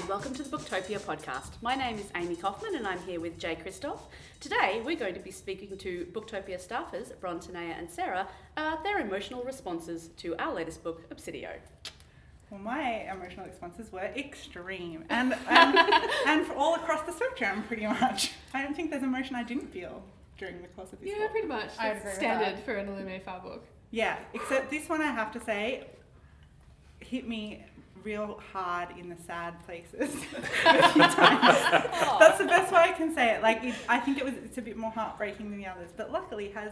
and welcome to the Booktopia podcast. My name is Amy Kaufman and I'm here with Jay Christoph. Today we're going to be speaking to Booktopia staffers Bron, Tanea and Sarah about their emotional responses to our latest book, Obsidio. Well, my emotional responses were extreme and for all across the spectrum, pretty much. I don't think there's emotion I didn't feel during the course of this book. Yeah, pretty much. I'd That's agree with standard that. for an Illuminae Far book. Yeah, except this one I have to say hit me real hard in the sad places a few times. That's the best way I can say it. I think it's a bit more heartbreaking than the others, but luckily has.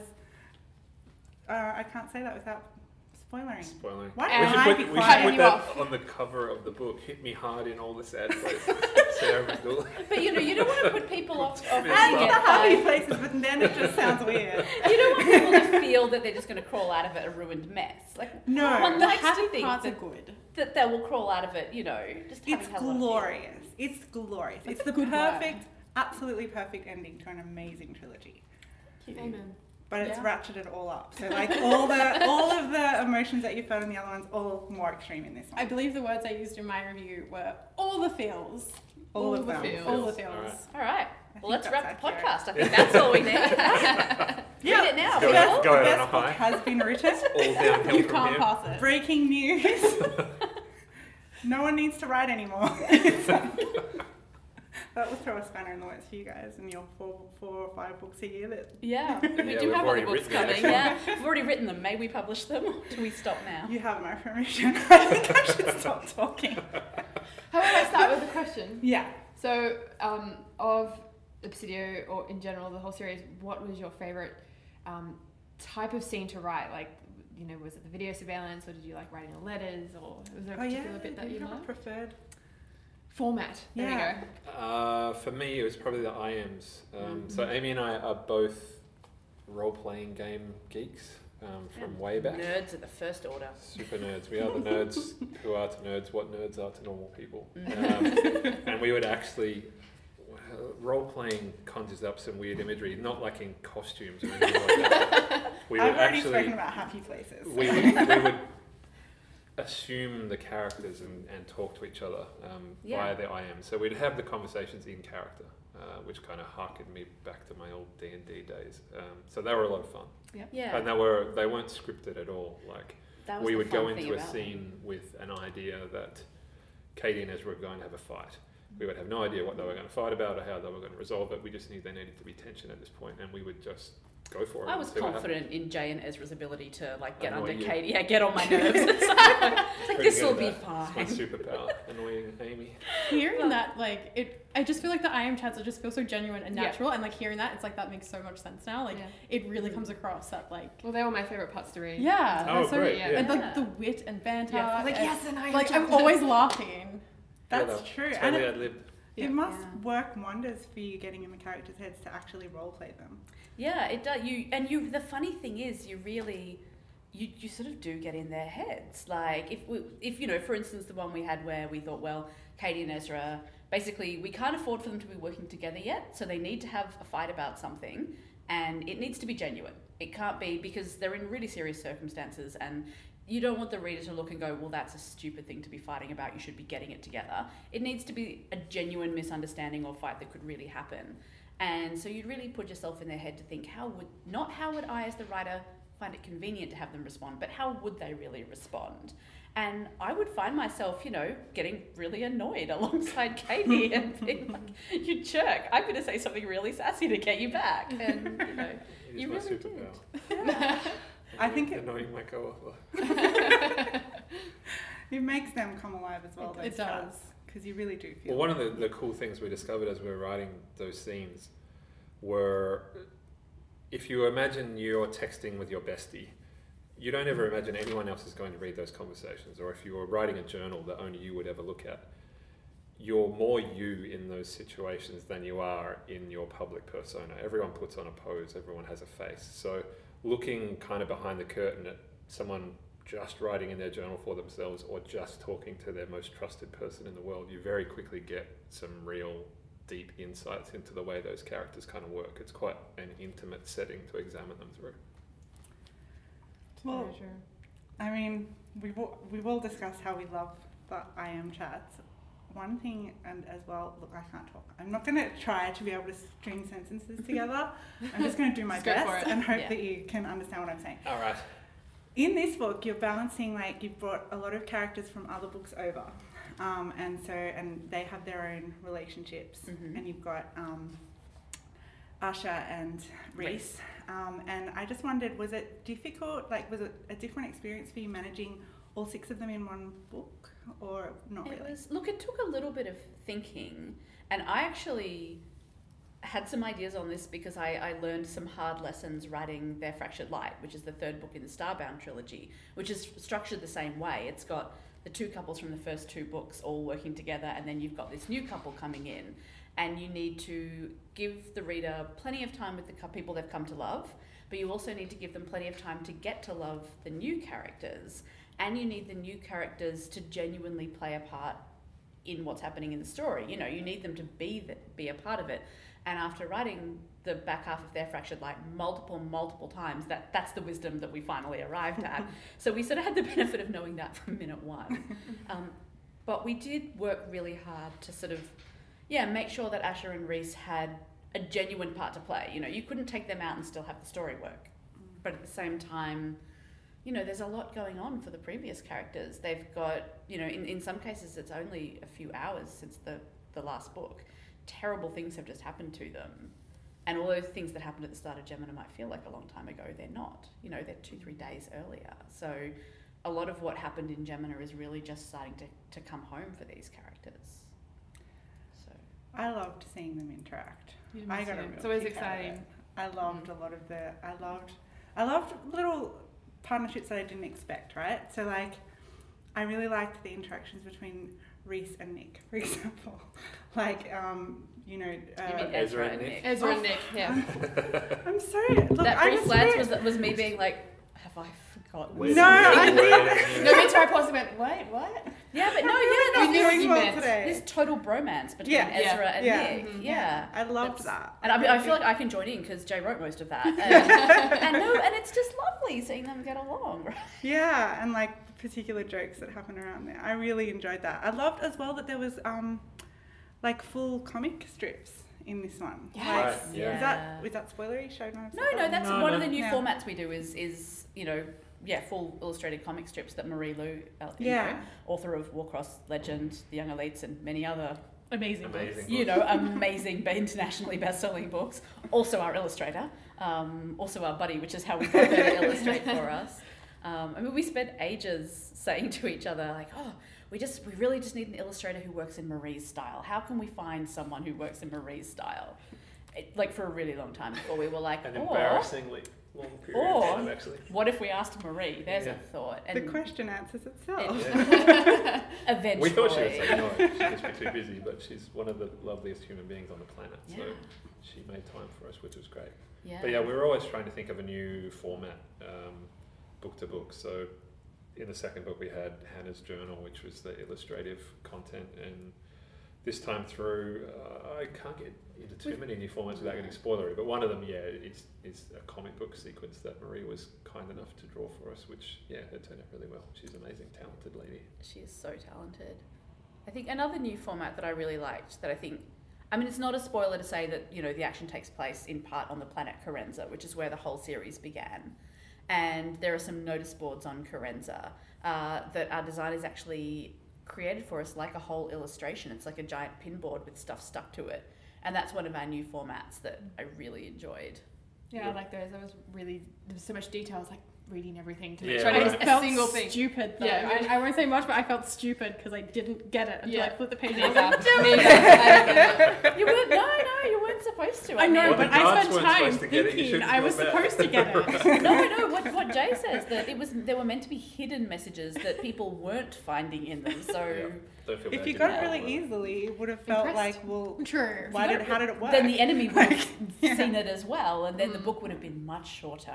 I can't say that without spoiling. Why And don't I be we should quiet? put you that off. on the cover of the book. Hit me hard in all the sad places. Sarah McDougal. But you don't want to put people off And reading the it happy by- places, but then it just sounds weird. You don't want people to feel that they're just going to crawl out of it a ruined mess. No. One The likes to happy think parts that, are good. that they will crawl out of it, just having It's had a lot of glorious. It's glorious. It's the good perfect, absolutely perfect ending to an amazing trilogy. Amen. But it's Yeah. ratcheted all up. So all of the emotions that you felt in the other ones, all more extreme in this one. I believe the words I used in my review were all the feels. all of the them. feels. All the feels. All right. All right. think Well, let's that's wrap the accurate. podcast. I think that's all we need. Read it now, Go people. ahead. Go The out on a best book high. has been written. All downhill You from can't here. pass it. Breaking news. No one needs to write anymore. That will throw a spanner in the works for you guys and your four or five books a year. Yeah, we Yeah, do we've have other already books written them, coming. Yeah, we've already written them. May we publish them? Or do we stop now? You have my permission. I think I should stop talking. How about I start with a question? Yeah. So, of Obsidio, or in general, the whole series, what was your favourite type of scene to write? Was it the video surveillance, or did you like writing the letters, or was there a particular bit that Do you you have a liked? preferred? Format. There Yeah. we go. For me, it was probably the IMs. So Amy and I are both role-playing game geeks from way back. Nerds at the first order. Super nerds. We are the nerds who are to nerds what nerds are to normal people. And we would actually... Role-playing conjures up some weird imagery, not like in costumes or anything like that. We would I've already actually... spoken about happy places. we would assume the characters and talk to each other via the IM. So we'd have the conversations in character, which kind of harkened me back to my old D&D days. So they were a lot of fun. Yeah, And they weren't scripted at all. Like that was we the would fun go thing into a about scene with an idea that Katie and Ezra were going to have a fight. We would have no idea what they were going to fight about or how they were going to resolve it. We just knew there needed to be tension at this point, and we would just go for it. I and was see what confident in Jay and Ezra's ability to get Annoy under you. Katie. Yeah, get on my nerves. It's like this will be It's my fine. superpower, annoying Amy. Hearing that, I just feel like the I am chats just feel so genuine and Yeah. natural, and hearing that, it's like that makes so much sense now. Yeah. It really comes across that Well, they were my favourite parts to read. yeah, Oh, that's so great, yeah. yeah. and Yeah. the wit and banter. Yeah. and, Yes, and I am I'm chat. always laughing. That's Yeah, true. And Totally it, ad-libbed. Yeah. it must Yeah. work wonders for you getting in the characters' heads to actually roleplay them. Yeah, it does. The funny thing is, you really, you sort of do get in their heads. Like if for instance, the one we had where we thought, well, Katie and Ezra, basically, we can't afford for them to be working together yet, so they need to have a fight about something, and it needs to be genuine. It can't be, because they're in really serious circumstances, and you don't want the reader to look and go, well, that's a stupid thing to be fighting about, you should be getting it together. It needs to be a genuine misunderstanding or fight that could really happen. And so you'd really put yourself in their head to think, how would I as the writer find it convenient to have them respond, but how would they really respond? And I would find myself, getting really annoyed alongside Katie and being like, you jerk, I'm going to say something really sassy to get you back. And, It is you my really superpower. I think Annoying my co-author. it makes them come alive as well. It does. Because you really do feel. Well, one of the cool things we discovered as we were writing those scenes were, if you imagine you're texting with your bestie, you don't ever imagine anyone else is going to read those conversations. Or if you were writing a journal that only you would ever look at, you're more you in those situations than you are in your public persona. Everyone puts on a pose, everyone has a face. So looking kind of behind the curtain at someone just writing in their journal for themselves or just talking to their most trusted person in the world, you very quickly get some real deep insights into the way those characters kind of work. It's quite an intimate setting to examine them through. Well, I mean, we've all discussed how we love the IM chats. one thing, and as well, look, I can't talk. I'm not going to try to be able to string sentences together. I'm just going to do my Just go for best it. and hope Yeah. that you can understand what I'm saying. All right. In this book, you're balancing, like, you've brought a lot of characters from other books over. And they have their own relationships. Mhm. And you've got Asha and Reese. And I just wondered, was it difficult? Like, was it a different experience for you managing all 6 of them in one book, or not It really? was, look, it took a little bit of thinking, and I actually had some ideas on this because I learned some hard lessons writing Their Fractured Light, which is the 3rd book in the Starbound trilogy, which is structured the same way. It's got the 2 couples from the first 2 books all working together, and then you've got this new couple coming in, and you need to give the reader plenty of time with the people they've come to love, but you also need to give them plenty of time to get to love the new characters, and you need the new characters to genuinely play a part in what's happening in the story. You know, you need them to be a part of it. And after writing the back half of Their Fractured Light multiple times, that's the wisdom that we finally arrived at. So we sort of had the benefit of knowing that from minute 1. But we did work really hard to sort of, make sure that Asha and Reese had a genuine part to play. You know, you couldn't take them out and still have the story work. But at the same time, you know, there's a lot going on for the previous characters. They've got, you know, in some cases it's only a few hours since the last book. Terrible things have just happened to them. And all those things that happened at the start of Gemina might feel like a long time ago, they're not. You know, they're 2-3 days earlier. So a lot of what happened in Gemina is really just starting to come home for these characters. So I loved seeing them interact. Yeah, I me got a too. real It's always kick out of exciting. it. I loved a lot of I loved little partnerships that I didn't expect, right? So, like, I really liked the interactions between Reese and Nick, for example. Like, you mean Ezra and Nick? Ezra and Nick, yeah. I'm sorry. Look, that I brief was glance very- was me being like, have I forgotten? Where's No, the- I did. No, me too. I paused and went, wait, what? Yeah, but no, I'm there's knew what doing you well meant. today. this total bromance between Yeah. Ezra and Yeah. Nick. Mhm. Yeah. I loved That's- that. And I feel like I can join in because Jay wrote most of that. And it's just lovely seeing them get along. Right? Yeah, and like particular jokes that happen around there. I really enjoyed that. I loved as well that there was like full comic strips in this one. Yes. Right, yeah. Was that spoilery? Showed my No, that's No, one no. of the new Yeah. formats we do is you know, full illustrated comic strips that Marie Lu, Yeah. author of Warcross Legend, The Young Elites, and many other, Amazing. Amazing. you know, amazing, internationally best-selling books. Also our illustrator, also our buddy, which is how we got her to illustrate for us. I mean, we spent ages saying to each other, like, oh, we really just need an illustrator who works in Marie's style. How can we find someone who works in Marie's style? Like, for a really long time before we were like, An or embarrassingly long period of time, actually. what if we asked Marie? There's Yeah. a thought. The question answers itself. It- eventually. We thought she would say no, she'd just be too busy, but she's one of the loveliest human beings on the planet, so Yeah. she made time for us, which was great. Yeah. But yeah, we were always trying to think of a new format, book to book. So in the second book we had Hannah's journal, which was the illustrative content, and this time through, I can't get into too many new formats without getting spoilery, but one of them, is a comic book sequence that Marie was kind enough to draw for us, which, it turned out really well. She's an amazing, talented lady. She is so talented. I think another new format that I really liked, that I think, I mean, it's not a spoiler to say that, you know, the action takes place in part on the planet Carenza, which is where the whole series began. And there are some notice boards on Carenza that our designers actually created for us, like a whole illustration. It's like a giant pinboard with stuff stuck to it. And that's one of our new formats that I really enjoyed. Yeah, I like those. There was so much detail. I was like reading everything to make Yeah, sure I right. didn't miss a felt single thing. stupid though. Yeah. I won't say much, but I felt stupid because I didn't get it until I flipped the page. Me and I was neither. like, Me neither. I didn't get it. You weren't, no, you weren't supposed to. I know, Well, but the I guards spent weren't time supposed to get it, you thinking shouldn't I was feel bad. supposed to get it. No, what Jay says, that there were meant to be hidden messages that people weren't finding in them. So Yeah. Don't feel If bad, you you got did it well. really easily, it would have felt Impressed. like, well, True. how did it work? then the enemy would have Yeah. seen it as well, and then the book would have been much shorter.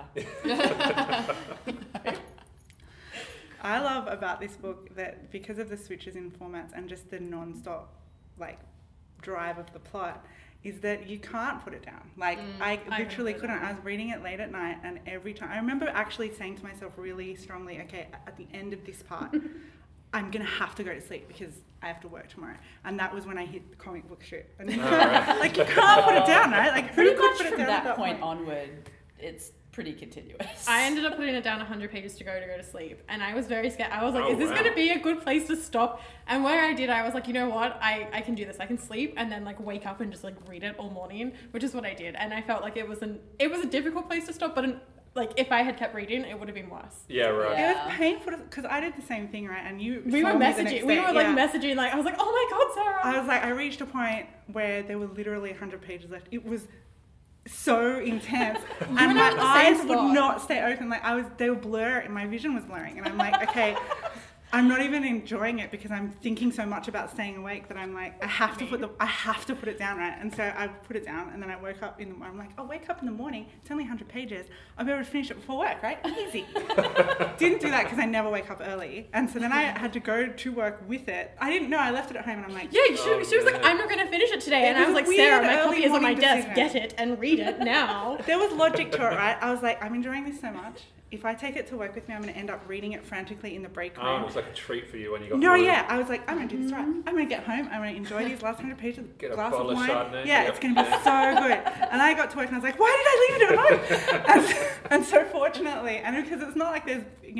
I love about this book that because of the switches in formats and just the non-stop like drive of the plot is that you can't put it down. Like I I literally agree. couldn't. I was reading it late at night and every time I remember actually saying to myself really strongly, okay, at the end of this part I'm going to have to go to sleep because I have to work tomorrow. And that was when I hit the comic book strip. And right. like, you can't put it down, right? Like, Pretty who could much put it from down at that point onward, it's pretty continuous. I ended up putting it down 100 pages to go to sleep, and I was very scared. I was like, Oh, is this wow. going to be a good place to stop? And where I did, I was like, you know what, I can do this. I can sleep and then like wake up and just like read it all morning, which is what I did. And I felt like it was a difficult place to stop, but like if I had kept reading, it would have been worse. Yeah, right. Yeah. It was painful because I did the same thing, right? And you We were saw me the next messaging. day. We were like Yeah. messaging. Like I was like, oh my god, Sarah. I was like, I reached a point where there were literally 100 pages left. It was so intense, and and I my were the same eyes would spot. not stay open. Like they were blurry, and my vision was blurring. And I'm like, okay, I'm not even enjoying it because I'm thinking so much about staying awake that I'm like, I have to put it down, right? And so I put it down, and then I woke up I'm like, I'll wake up in the morning. It's only 100 pages. I'll be able to finish it before work, right? Easy. Didn't do that because I never wake up early, and so then I had to go to work with it. I didn't know. I left it at home, and I'm like, Yeah, she was like, man. I'm not going to finish it today. It And I was was a like, weird Sarah, my early copy is on my morning desk. decision. Get it and read it now. there was logic to it, right? I was like, I'm enjoying this so much. If I take it to work with me, I'm going to end up reading it frantically in the break room. Oh, it was like a treat for you when you got No, home. yeah. I was like, I'm going to do this right. I'm going to get home. I'm going to enjoy these last 100 pages. Get a glass bottle of wine. Chardonnay. Yeah, Yep. it's going to be so good. And I got to work and I was like, why did I leave it at home? and so fortunately, and because it's not like there's,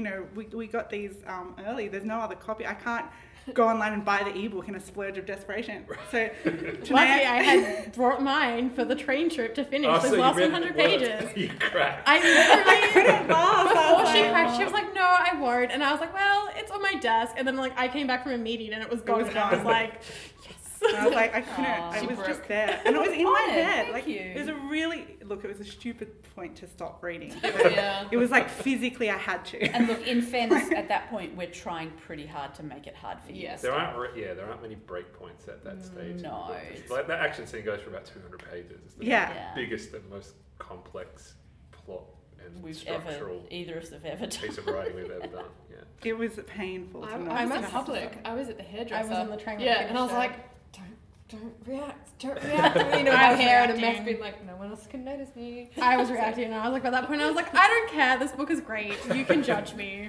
we got these early. There's no other copy. I can't go online and buy the ebook in a splurge of desperation. So Lucky I had brought mine for the train trip to finish Oh, those so you last read 100 the word. pages. You cracked. I literally couldn't laugh. I before was she like, cracked, she was like, "No, I won't," and I was like, "Well, it's on my desk." And then like I came back from a meeting and it was gone, was and I was gone. like, And I was like, I couldn't. Aw. It She was broke. just there, and it was in my Honoured, head. thank Like you. it was it was a stupid point to stop reading. Yeah. It was like physically I had to. And look, in fairness, at that point, we're trying pretty hard to make it hard for you. Yes. There aren't many break points at that stage. No. Like that action scene goes for about 200 pages. It's the Yeah. Yeah. biggest and most complex plot and Either of us have ever done. piece of writing we've ever done. Yeah. It was painful. To not I'm have in to public. stop. I was at the hairdresser. I was on the train with Yeah, the and I was hairdresser. like, don't react. You know, I my was hair and a mess, reacting. being like, no one else can notice me. I was reacting, and I was like, at that point, I was like, I don't care. This book is great. You can judge me.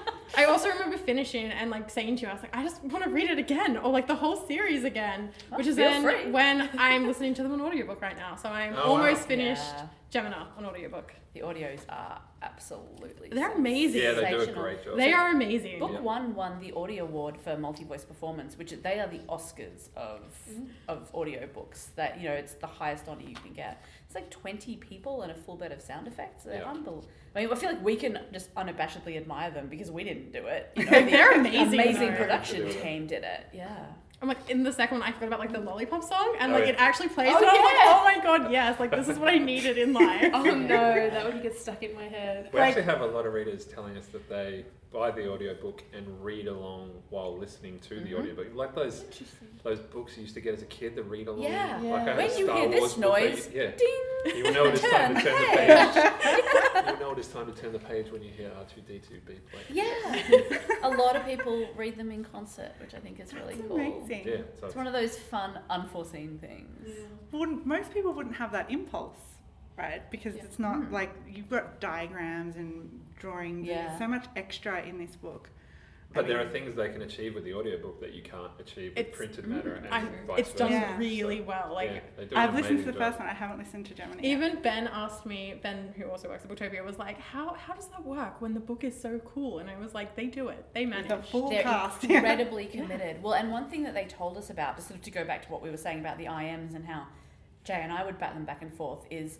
I also remember finishing and like saying to you, I was like, I just want to read it again, or like the whole series again, Oh, which is feel then free. when I'm listening to them on audiobook right now. So I'm Oh, wow. almost finished Yeah. Gemini on audiobook. The audios are absolutely They're amazing. Yeah, they do a sensational. great job. They are amazing. Book Yeah. one won the Audio Award for multi-voice performance, which they are the Oscars of audiobooks. That it's the highest honor you can get. It's like 20 people and a full bed of sound effects. They're Yeah. unbelievable. I mean, I feel like we can just unabashedly admire them because we didn't do it. They're amazing. Amazing though. production They do it. team did it. Yeah. I'm like, in the second one, I forgot about like the lollipop song, and Oh, like yeah. it actually plays. Oh, and I'm like, yeah. oh my god, yes! Like this is what I needed in life. Oh no, that would get stuck in my head. We Like- actually have a lot of readers telling us that they buy the audiobook and read along while listening to the audiobook. Like those books you used to get as a kid, the read along. Yeah. Yeah. Like I had When a you Star hear Wars this book that noise, yeah. ding. You will know it's time to turn the Turn page. You know it's time to turn the page when you hear R2D2 beep. Like, Yeah. A lot of people read them in concert, which I think is really That's cool. amazing. yeah, so It's one of those fun, unforeseen things. Most people wouldn't have that impulse, right? Because it's not like you've got diagrams and drawings. Yeah. There's so much extra in this book. But there are things they can achieve with the audiobook that you can't achieve with It's- printed matter and I'm- vice it's done versa. Yeah. really So, well. Like yeah, they do an I've listened to the amazing job. first one. I haven't listened to Gemini. even Ben asked me, Ben who also works at Booktopia, was like, how does that work when the book is so cool? And I was like, they do it. They manage. The full They're cast. incredibly committed. Well, and one thing that they told us about, just sort of to go back to what we were saying about the IMs and how Jay and I would bat them back and forth, is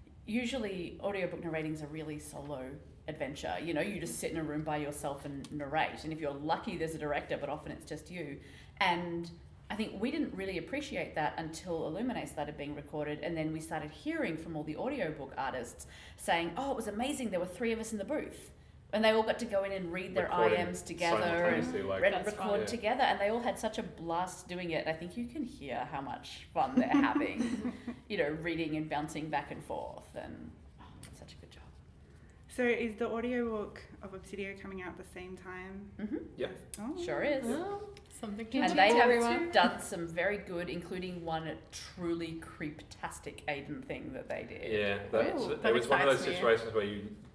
usually audiobook narrating's a really solo adventure. You just sit in a room by yourself and narrate. And if you're lucky, there's a director, but often it's just you. And I think we didn't really appreciate that until Illuminate started being recorded. And then we started hearing from all the audiobook artists saying, oh, it was amazing. There were 3 of us in the booth. And they all got to go in and read their Recording IMs together and simultaneously, like, record That's fun. together. And they all had such a blast doing it. I think you can hear how much fun they're having, reading and bouncing back and forth. And it's such a good job. So is the audiobook of Obsidio coming out at the same time? Mm-hmm. Yep. Oh. Sure is. Oh, something Can And you they tell have everyone? done some very good, including one truly creep-tastic Aiden thing that they did. Yeah, Oh, it that was one of those excites me. situations where you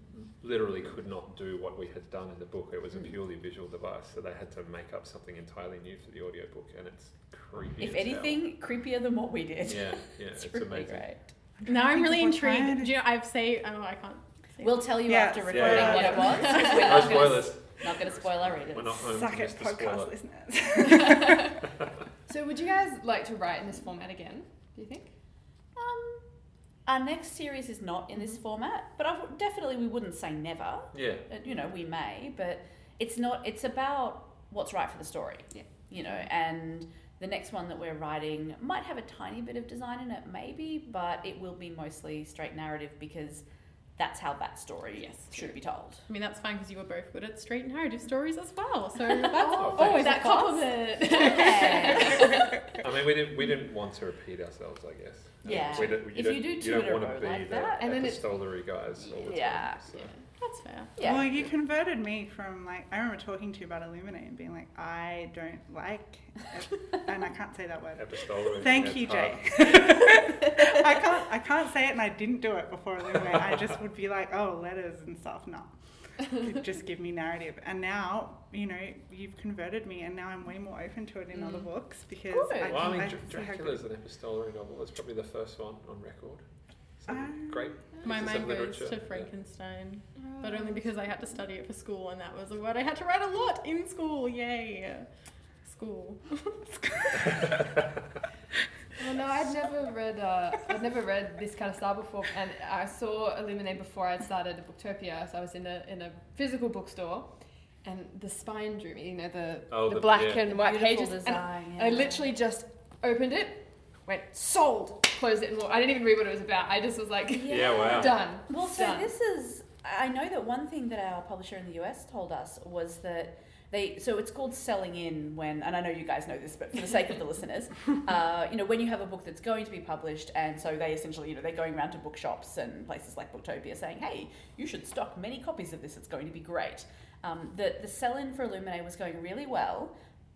literally could not do what we had done in the book. It was a purely visual device, so they had to make up something entirely new for the audiobook, and it's creepy. If as hell. anything, creepier than what we did. Yeah, it's really amazing. great. Now I'm really People trying intrigued. to- Do you know, I can't say. We'll tell you Yes. after recording Yeah. what it was. 'Cause we're No not spoilers. Not going to spoil our readers. We're not home Suck to it, Mr. Spoiler. podcast listeners. So would you guys like to write in this format again, do you think? Our next series is not in this format, but definitely we wouldn't say never. Yeah. You know, we may, but it's not. It's about what's right for the story. Yeah. You know, and the next one that we're writing might have a tiny bit of design in it, maybe, but it will be mostly straight narrative because that's how that story should be told. I mean, that's fine because you were both good at straight narrative stories as well. So that's thanks. That compliment. Yeah. I mean, we didn't want to repeat ourselves, I guess. Yeah. If you do two don't in a want row to be like the that, and then it's- epistolary guys all the Yeah. time. So. That's fair. yeah. Well, you converted me from like, I remember talking to you about Illuminate and being like, I don't like, and I can't say that word. Epistolary. Thank it's you, hard. Jay. I can't say it, and I didn't do it before Illuminate. I just would be like, oh, letters and stuff. No, just give me narrative. And now, you know, you've converted me, and now I'm way more open to it in other books because Good. I Well, I mean, I see how Dracula's an epistolary novel. It's probably the first one on record. So great. My piece of mind goes literature. to Yeah. Frankenstein, but only because I had to study it for school, and that was a word I had to write a lot in school. Yay, school. Well, no, I'd never read this kind of style before, and I saw Illuminate before I'd started at Booktopia. So I was in a physical bookstore, and the spine drew me. You know, the black and white Beautiful pages, design, and yeah. I literally just opened it, went sold, closed it, and walked. I didn't even read what it was about. I just was like, Yeah, wow. done. Well, so done. this is. I know that one thing that our publisher in the US told us was that so it's called selling in when, and I know you guys know this, but for the sake of the listeners, you know, when you have a book that's going to be published, and so they essentially, you know, they're going around to bookshops and places like Booktopia saying, hey, you should stock many copies of this, it's going to be great. The sell-in for Illuminate was going really well,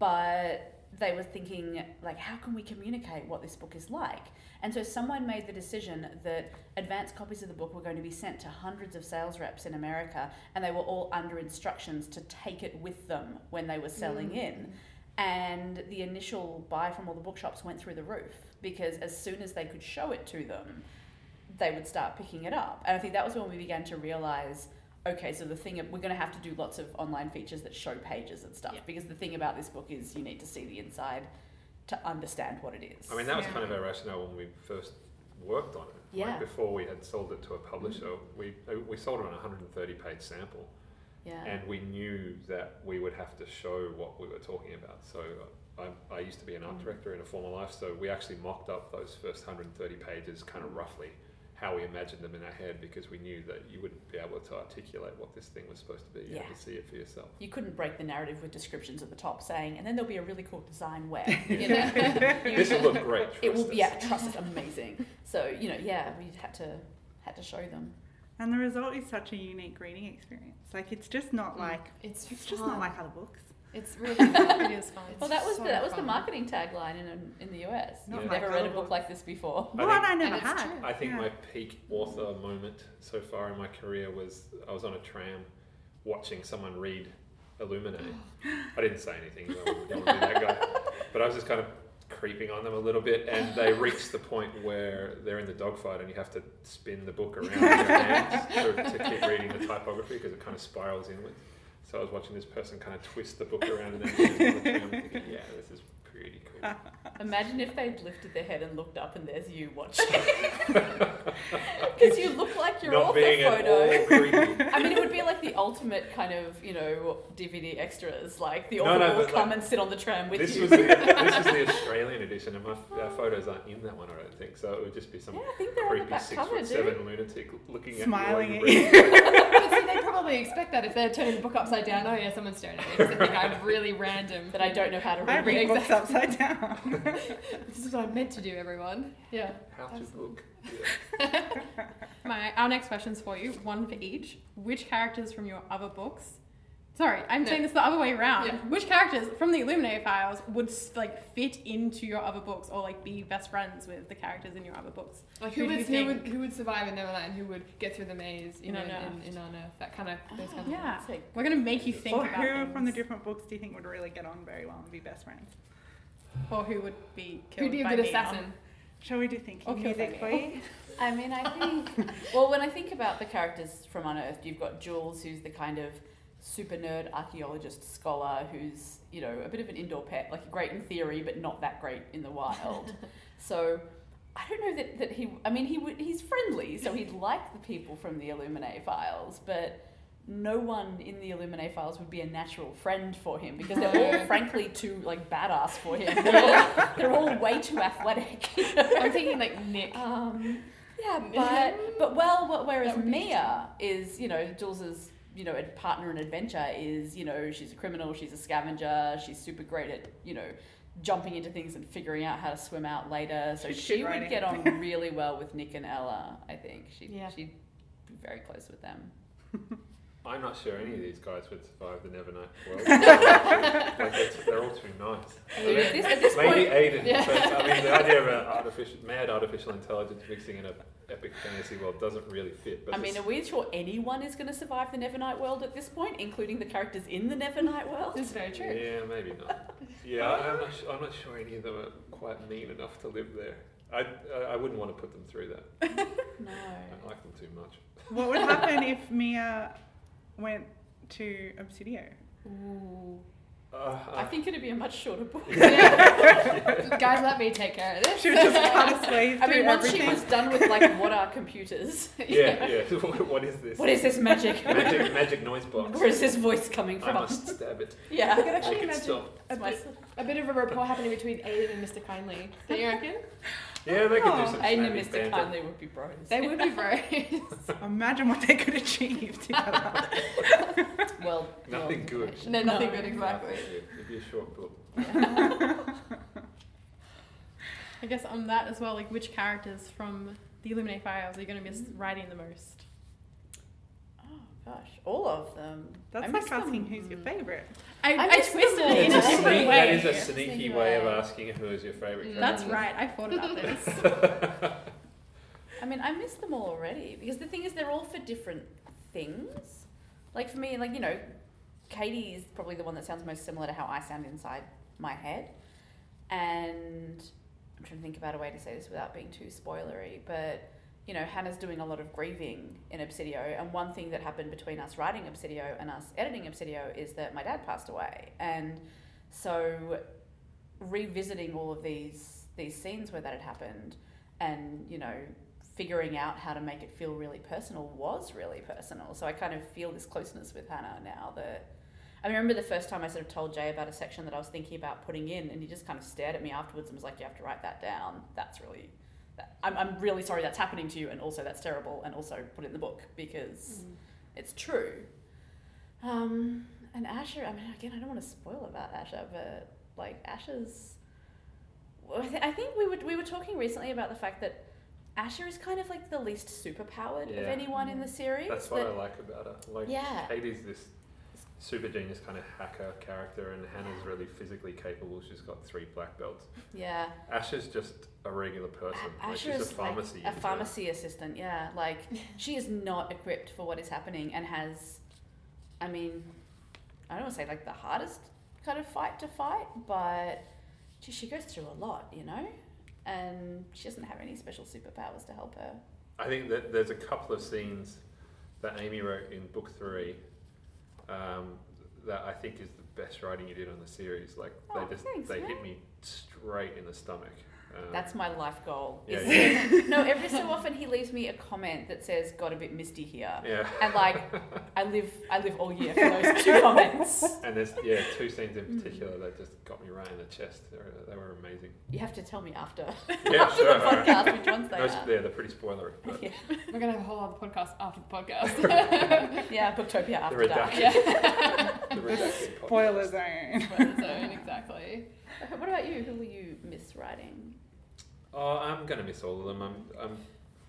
but they were thinking, like, how can we communicate what this book is like? And so someone made the decision that advanced copies of the book were going to be sent to hundreds of sales reps in America, and they were all under instructions to take it with them when they were selling in. And the initial buy from all the bookshops went through the roof because as soon as they could show it to them, they would start picking it up. And I think that was when we began to realize, okay, so we're going to have to do lots of online features that show pages and stuff, because the thing about this book is you need to see the inside to understand what it is. I mean, that was kind of our rationale when we first worked on it. Yeah. Like before we had sold it to a publisher, we sold it on a 130-page sample, Yeah. and we knew that we would have to show what we were talking about. So I used to be an art director in a former life, so we actually mocked up those first 130 pages kind of roughly how we imagined them in our head, because we knew that you wouldn't be able to articulate what this thing was supposed to be. You had to see it for yourself. You couldn't break the narrative with descriptions at the top saying, and then there'll be a really cool design where, you know, This will look great. it will trust be, us. yeah, trust us, amazing. So, you know, yeah, we had to show them. And the result is such a unique reading experience. Like, it's just not like, It's just not like other books. It's really fun. It is fun. Well, that was so the fun. marketing tagline in the US. Not You've like never read a other book like this before. What think- I never and it's had. true. I think Yeah. my peak author moment so far in my career was I was on a tram watching someone read Illuminate. I didn't say anything, I don't want to be that guy. But I was just kind of creeping on them a little bit, and they reached the point where they're in the dogfight and you have to spin the book around in your hands to keep reading the typography because it kind of spirals inwards. So I was watching this person kind of twist the book around and then stand on the tram thinking, yeah, this is pretty cool. Imagine if they'd lifted their head and looked up and there's you watching. Because you look like your Not author being at photo. all creepy. I mean, it would be like the ultimate kind of, you know, DVD extras. Like the No, author no, will but come like- and sit on the tram with This you. was the Australian edition, and our photos aren't in that one, I don't think. So it would just be some Yeah, I think they're on the creepy back cover, 6'7" lunatic looking at Smiling you. at while you you. read. But see, they probably expect that if they're turning the book upside down. Oh yeah, someone's staring at me. Because they think I'm really random. That I don't know how to I read. read books upside down. This is what I'm meant to do, everyone. Yeah. How to book. Our next question's for you, one for each. Which characters from your other books Sorry, I'm saying this the other way around. Yeah. Which characters from the Illuminae files would like fit into your other books, or like be best friends with the characters in your other books? Like Who do you think? who would survive in Neverland? Who would get through the maze? You In know, Unearthed. in Unearthed. That kind of those kinds of Yeah, That's a- we're gonna make you think Or about who things. from the different books do you think would really get on very well and be best friends? Or who would be killed Who'd be a by good Neon. assassin? Shall we do thinking Okay, music, okay. please? I mean, I think. Well, when I think about the characters from Unearthed, you've got Jules, who's the kind of super nerd archaeologist scholar who's, you know, a bit of an indoor pet, like great in theory, but not that great in the wild. So I don't know that he. I mean, he's friendly, so he'd like the people from the Illuminae files, but no one in the Illuminae files would be a natural friend for him because they're all frankly too like badass for him. They're all way too athletic. I'm thinking like Nick. Yeah, but whereas That would be Mia is, you know, Jules's, you know, partner in adventure is, you know, she's a criminal, she's a scavenger, she's super great at, you know, jumping into things and figuring out how to swim out later. So She's she good would writing. get on really well with Nick and Ella, I think. She'd be very close with them. I'm not sure any of these guys would survive the Nevernight world. They're all too nice. I mean, at this Maybe point, Aiden, Yeah. but I mean the idea of an mad artificial intelligence mixing in an epic fantasy world doesn't really fit. But I mean, are we sure anyone is going to survive the Nevernight world at this point, including the characters in the Nevernight world? This is very true. yeah, maybe not. Yeah, I'm not sure any of them are quite mean enough to live there. I wouldn't want to put them through that. No. I don't like them too much. What would happen if Mia went to Obsidio? Ooh. I think it'd be a much shorter book. Guys, let me take care of this. She would just cut a slave I through mean, once everything. she was done with like, what are computers? yeah. What is this? What is this magic? Magic noise box. Where is this voice coming I from? must stab it. Yeah. I could actually Make it imagine stop. a bit of a rapport happening between Aiden and Mr. Kindly. Don't you reckon? Yeah, they could do Oh. some Aiden and snappy Mr. banter. Kindly would be bros. They would be bros. Imagine what they could achieve together. Well, Nothing good. No, nothing No. good, exactly. It'd be a short book. I guess on that as well, like which characters from the Illuminae files are you going to miss writing the most? Oh gosh, all of them. That's I like miss them. asking who's your favourite. I miss them twisted all. it in a It's a different sneak- way. That is a Sneaky sneaky way of way. asking who is your favourite character. That's right. I thought about this. I mean, I miss them all already because the thing is, they're all for different things. Like for me, like, you know, Katie is probably the one that sounds most similar to how I sound inside my head, and I'm trying to think about a way to say this without being too spoilery, but you know, Hannah's doing a lot of grieving in Obsidio, and one thing that happened between us writing Obsidio and us editing Obsidio is that my dad passed away, and so revisiting all of these scenes where that had happened, and you know, figuring out how to make it feel really personal was really personal. So I kind of feel this closeness with Hannah now. That I remember the first time I sort of told Jay about a section that I was thinking about putting in, and he just kind of stared at me afterwards and was like, "You have to write that down. That's really, I'm really sorry that's happening to you, and also that's terrible, and also put it in the book because it's true." And Asher, I mean, again, I don't want to spoil about Asher, but like Asher's, I think we were talking recently about the fact that Asher is kind of like the least superpowered of Yeah. anyone in the series. That's what I like about her. Like, Yeah. Katie's this super genius kind of hacker character, and Hannah's really physically capable. She's got 3 black belts. Yeah. Asher's just a regular person. Like, Asher she's is a pharmacy. like a intern. pharmacy assistant, yeah. Like, she is not equipped for what is happening and has, I mean, I don't want to say like the hardest kind of fight to fight, but she goes through a lot, you know? And she doesn't have any special superpowers to help her. I think that there's a couple of scenes that Amy wrote in book 3 that I think is the best writing you did on the series. Like, Oh, thanks, they man. hit me straight in the stomach. That's my life goal. Yeah, is- No, every so often he leaves me a comment that says, "Got a bit misty here," Yeah. and like, I live all year for those 2 comments. And there's 2 scenes in particular that just got me right in the chest. They were amazing. You have to tell me after, Yeah, after sure. the podcast which ones they Those, are. they're pretty spoilery. But Yeah. We're going to have a whole other podcast after the podcast. Yeah, Booktopia the after dark. redacted. The redacted podcast. Spoiler zone. Zone, exactly. What about you? Who will you miss writing? Oh, I'm gonna miss all of them. I'm,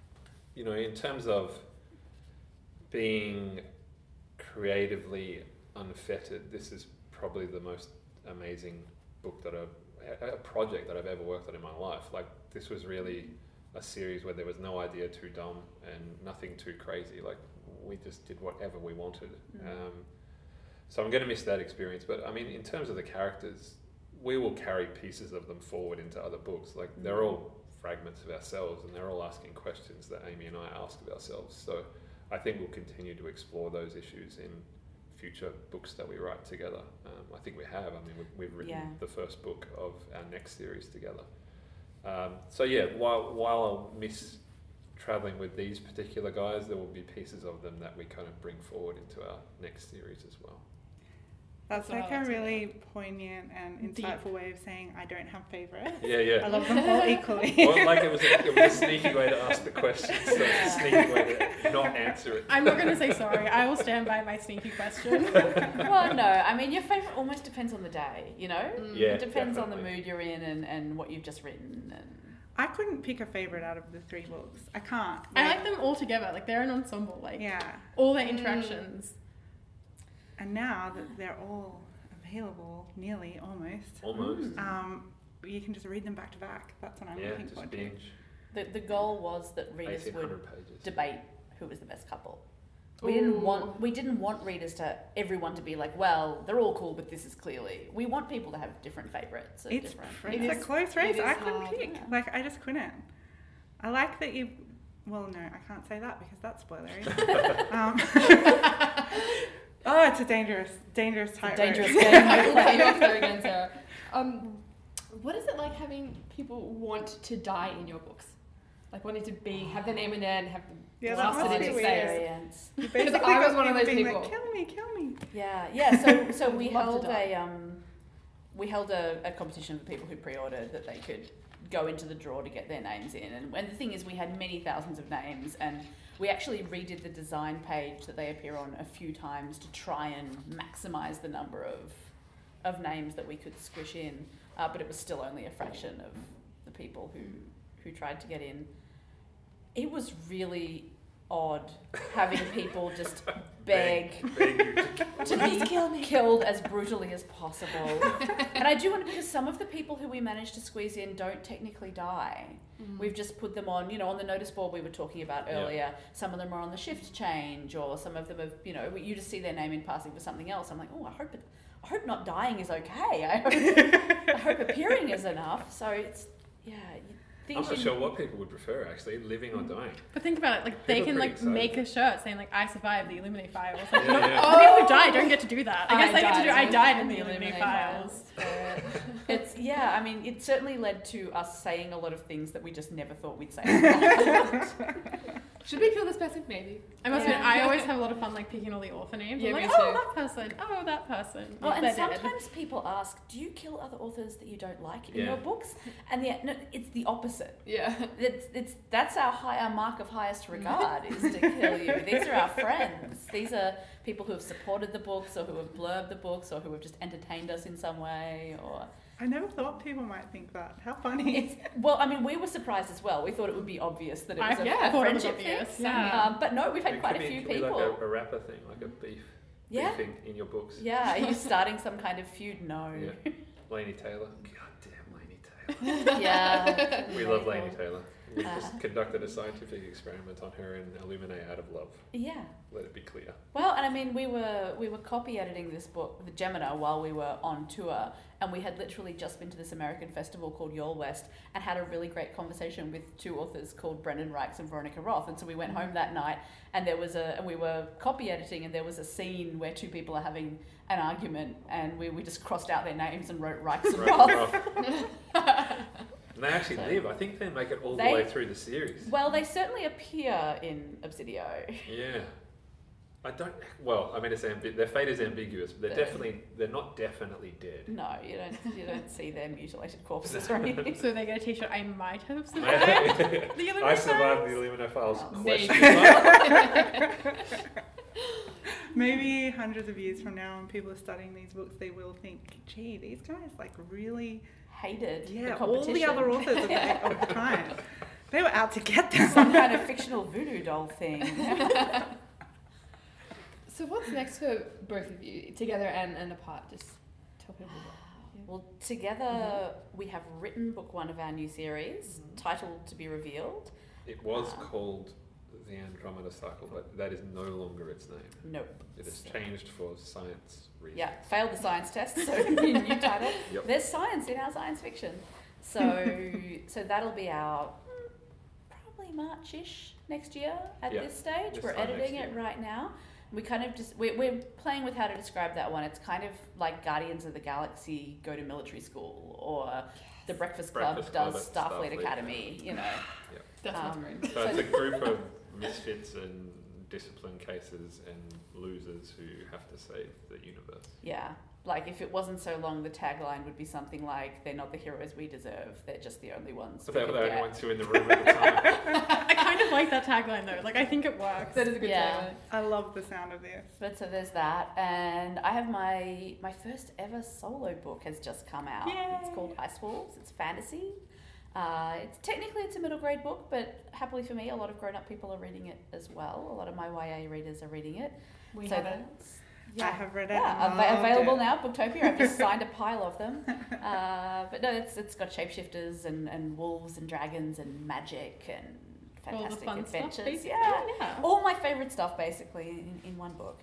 you know, in terms of being creatively unfettered, this is probably the most amazing book that a project that I've ever worked on in my life. Like, this was really a series where there was no idea too dumb and nothing too crazy. Like, we just did whatever we wanted. So I'm going to miss that experience. But I mean, in terms of the characters, we will carry pieces of them forward into other books. Like, they're all fragments of ourselves, and they're all asking questions that Amy and I ask of ourselves. So I think we'll continue to explore those issues in future books that we write together. I think we have. I mean, we've written the first book of our next series together. So yeah, while I'll miss traveling with these particular guys, there will be pieces of them that we kind of bring forward into our next series as well. That's what like I a like to really poignant and insightful way of saying I don't have favourites. Yeah. I love them all equally. Well, like it was a sneaky way to ask the question, so it's a sneaky way to not answer it. I'm not going to say sorry. I will stand by my sneaky question. Well, no, I mean, your favourite almost depends on the day, you know? Yeah, it depends on the definitely. mood you're in and what you've just written. And I couldn't pick a favourite out of the 3 books. I can't. I like them all together. Like, they're an ensemble. Like, Yeah. all their interactions. And now that they're all available, nearly, almost, you can just read them back to back. That's what I'm looking just forward to. binge. the goal was that readers would 1,800 pages. debate who was the best couple. We didn't want readers to everyone to be like, well, they're all cool, but this is clearly. We want people to have different favourites. It's different. a close race. it is I couldn't hard, pick. yeah. Like, I just couldn't. I like that you... Well, no, I can't say that because that's spoilery. Oh, it's a dangerous tightrope. dangerous Cut game. you off there again, Sarah. What is it like having people want to die in your books? Like wanting to have their name in there and have them Yeah, that blasted must into be space. weird. Experience. You basically I was got one of those being people. Like, kill me. Yeah. So we Love to held a competition for people who pre-ordered that they could go into the draw to get their names in. And the thing is, we had many thousands of names, and we actually redid the design page that they appear on a few times to try and maximise the number of names that we could squish in. But it was still only a fraction of the people who tried to get in. It was really odd having people just beg to be killed as brutally as possible. And I do wonder, because some of the people who we managed to squeeze in don't technically die. We've just put them on, on the notice board we were talking about earlier. Some of them are on the shift change, or some of them have, you just see their name in passing for something else. I'm like, oh, I hope not dying is okay. I hope appearing is enough. So it's, I'm not sure what people would prefer, actually, living or dying. But think about it, like, they People can, are like, pretty make a shirt saying, like, I survived the Illuminati Files. Like, Yeah, yeah. the people who die don't get to do that. I guess they get to do, I died died in the Illuminati Files. It's, I mean, it certainly led to us saying a lot of things that we just never thought we'd say. Should we kill this person? Maybe. I must admit, I always have a lot of fun, like, picking all the author names. Yeah, I'm like, me oh, too. that person. Oh, that person. Well, Yes, and they're dead. sometimes people ask, do you kill other authors that you don't like in Yeah. your books? And no, it's the opposite. Yeah. That's our mark of highest regard, is to kill you. These are our friends. These are people who have supported the books, or who have blurbed the books, or who have just entertained us in some way, or... I never thought people might think that. How funny. Well, I mean, we were surprised as well. We thought it would be obvious that it was I a thought it was friendship thing. obvious. Yeah. But no, we've had It quite could a be- few could be people. like a rapper thing, like a beefing in your books. Yeah, are you starting some kind of feud? No. Yeah. Laini Taylor. God damn Laini Taylor. Yeah. We love Laini Taylor. We just conducted a scientific experiment on her in Illuminate out of love. Yeah. Let it be clear. Well, and I mean, we were copy editing this book, The Gemina, while we were on tour, and we had literally just been to this American festival called Yall West and had a really great conversation with 2 authors called Brendan Reichs and Veronica Roth. And so we went home that night, and we were copy editing, and there was a scene where 2 people are having an argument, and we just crossed out their names and wrote Reichs and Roth. And they actually live. I think they make it all the They- way through the series. Well, they certainly appear in Obsidio. Yeah. I mean, their fate is ambiguous, but they're not definitely dead. No, you don't see their mutilated corpses or anything. So they get a t-shirt, I might have survived the Illuminati I survived Files. the Illuminati Files. Maybe. Question mark. Maybe hundreds of years from now, when people are studying these books, they will think, gee, these guys like really Hated the all competition. the other authors of the time. They were out to get them. Some kind of fictional voodoo doll thing. So what's next for both of you, together and apart? Just tell people about. Well, together we have written book 1 of our new series, titled to be revealed. It was called The Andromeda Cycle, but that is no longer its name. Nope. It has changed for science reasons. Yeah, failed the science test, so new title. Yep. There's science in our science fiction. So that'll be out probably March-ish next year at Yeah, this stage. this We're time editing next it year. right now. We kind of just, we're playing with how to describe that one. It's kind of like Guardians of the Galaxy go to military school, or The Breakfast Club Breakfast Club does at Starfleet Starfleet Academy, you know. That sounds great. So it's a group of misfits and discipline cases and losers who have to save the universe. Yeah. Like, if it wasn't so long, the tagline would be something like, they're not the heroes we deserve, they're just the only ones. But they we were can the only get." ones who were in the room at the time. I kind of like that tagline though. Like I think it works. That is a good Yeah. tagline. I love the sound of this. But so there's that, and I have my first ever solo book has just come out. Yay. It's called Ice Wolves. It's fantasy. It's a middle grade book, but happily for me, a lot of grown up people are reading it as well. A lot of my YA readers are reading it. We So have it. that's- I have read it. Yeah, and loved available it. now, Booktopia. I've just signed a pile of them. But no, it's got shapeshifters and wolves and dragons and magic and All the fantastic fun stuff, adventures. basically. Yeah, all my favourite stuff basically in one book.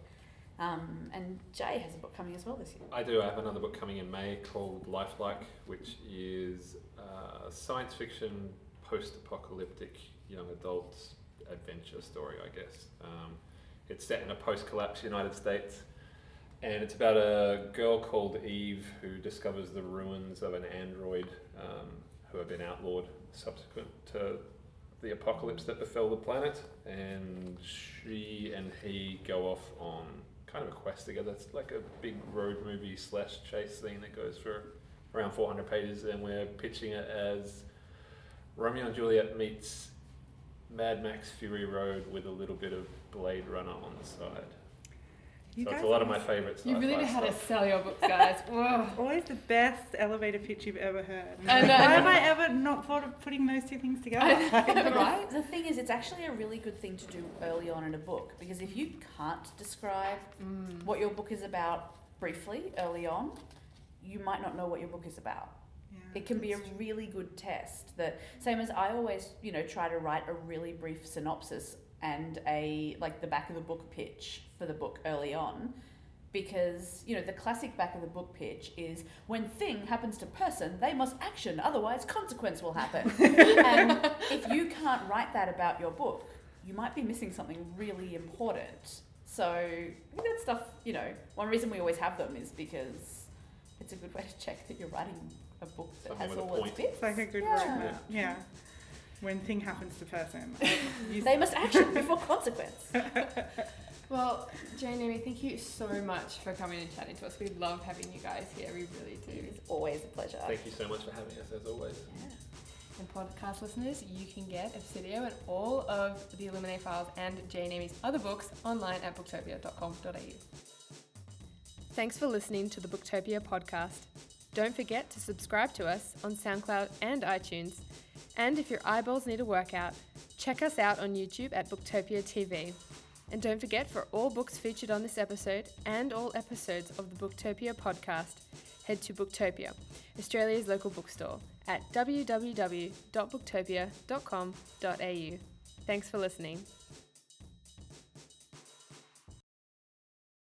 And Jay has a book coming as well this year. I do. I have another book coming in May called Lifelike, which is a science fiction, post-apocalyptic young adult adventure story, I guess. It's set in a post-collapse United States, and it's about a girl called Eve who discovers the ruins of an android who have been outlawed subsequent to the apocalypse that befell the planet, and she and he go off on kind of a quest together. It's like a big road movie / chase scene that goes for around 400 pages, and we're pitching it as Romeo and Juliet meets Mad Max Fury Road with a little bit of Blade Runner on the side. You So it's a guys lot of are my favourite You really know sci-fi how to stuff. sell your books, guys. Whoa. Always the best elevator pitch you've ever heard. I know. Why have I ever not thought of putting those two things together? Right? The thing is, it's actually a really good thing to do early on in a book, because if you can't describe what your book is about briefly early on, you might not know what your book is about. Yeah. It can be a really good test. That same as I always, try to write a really brief synopsis and the back of the book pitch for the book early on, because the classic back of the book pitch is, when thing happens to person, they must action, otherwise consequence will happen. And if you can't write that about your book, you might be missing something really important. So I think that stuff, one reason we always have them is because it's a good way to check that you're writing a book that Something has with a all its point. bits. It's like a good Yeah. roadmap. Yeah. When thing happens to person. They must action before consequence. Well, Jane and Amy, thank you so much for coming and chatting to us. We love having you guys here. We really do. It's always a pleasure. Thank you so much for having us, as always. Yeah. And podcast listeners, you can get Obsidio and all of the Illuminate Files and Jane and Amy's other books online at booktopia.com.au. Thanks for listening to the Booktopia podcast. Don't forget to subscribe to us on SoundCloud and iTunes. And if your eyeballs need a workout, check us out on YouTube at Booktopia TV. And don't forget, for all books featured on this episode and all episodes of the Booktopia podcast, head to Booktopia, Australia's local bookstore, at www.booktopia.com.au. Thanks for listening.